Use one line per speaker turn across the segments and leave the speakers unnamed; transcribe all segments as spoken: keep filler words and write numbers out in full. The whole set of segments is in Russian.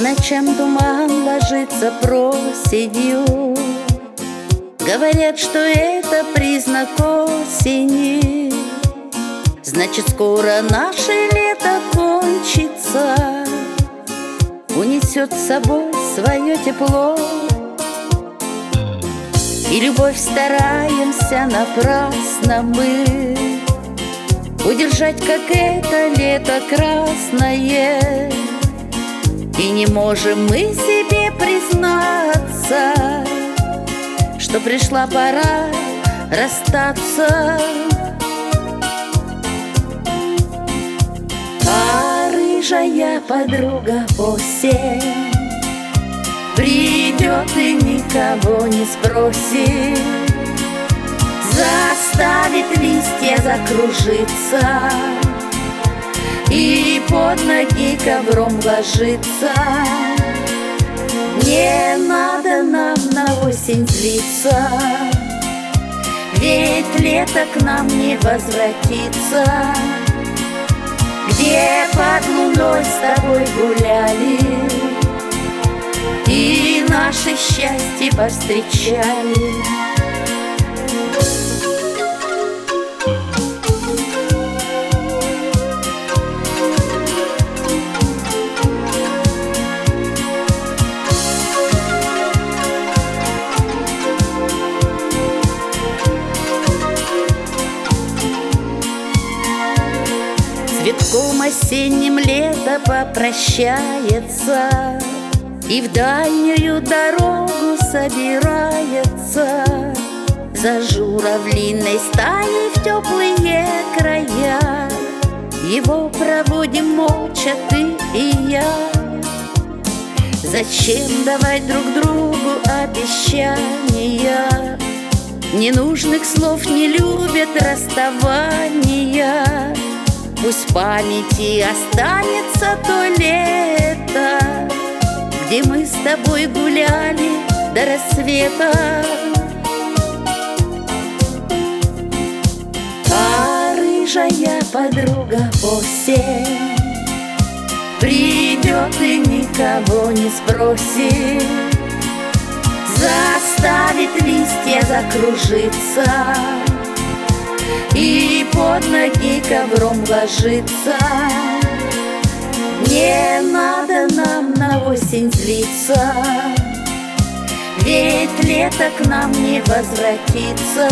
ночам туман ложится проседью. Говорят, что это признак осени. Значит, скоро наше лето кончится, унесет с собой свое тепло. И любовь стараемся напрасно мы удержать, как это лето красное. И не можем мы себе признаться, что пришла пора расстаться. А рыжая подруга осень придет и никого не спросит, заставит листья закружиться и под ноги ковром ложится. Не надо нам на осень злиться, ведь лето к нам не возвратится. Где под луной с тобой гуляли и наше счастье повстречали. Цветком осенним лето попрощается и в дальнюю дорогу собирается. За журавлиной стаей в теплые края его проводим молча ты и я. Зачем давать друг другу обещания? Ненужных слов не любят расставания. Пусть в памяти останется то лето, где мы с тобой гуляли до рассвета. А рыжая подруга осень придет и никого не спросит, заставит листья закружиться и под ноги ковром ложится. Не надо нам на осень злиться, ведь лето к нам не возвратится.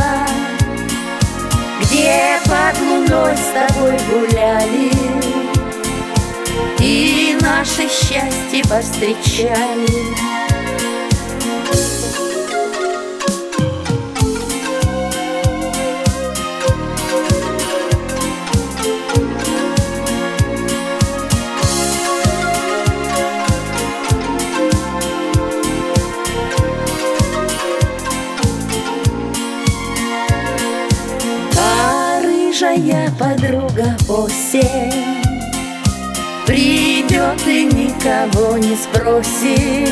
Где под луной с тобой гуляли и наше счастье повстречали. Рыжая подруга осень придет и никого не спросит,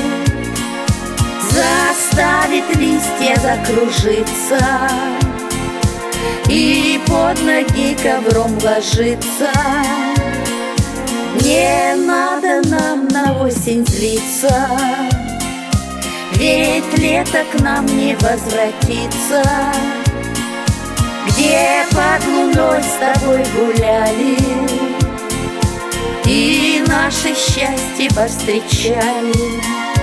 заставит листья закружиться и под ноги ковром ложится. Не надо нам на осень злиться, ведь лето к нам не возвратится. Где под луной с тобой гуляли и наше счастье повстречали.